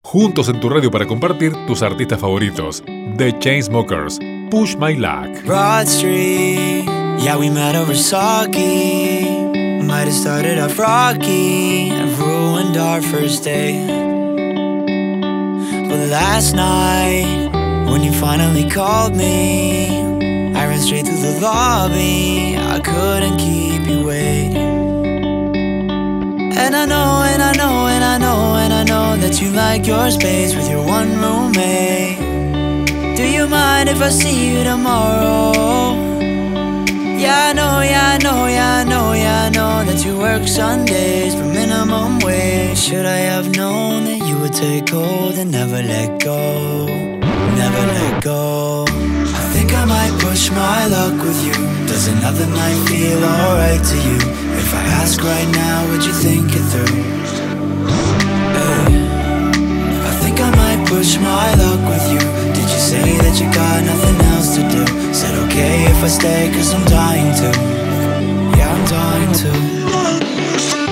Juntos en tu radio para compartir tus artistas favoritos. The Chainsmokers, Push My Luck. Broad Street, yeah, we met over sake. Might have started off rocky and ruined our first day. But last night, when you finally called me, I ran straight through the lobby, I couldn't keep you waiting. And I know, and I know, and I know, and I know that you like your space with your one roommate. Do you mind if I see you tomorrow? Yeah, I know, yeah, I know, yeah, I know, yeah, I know that you work Sundays for minimum wage. Should I have known that you would take hold and never let go, never let go? I think I might push my luck with you. Does another night feel alright to you? If I ask right now, would you think it through? Hey, I think I might push my luck with you. Did you say that you got nothing else to do? Said okay if I stay, cause I'm dying to. Yeah, I'm dying to.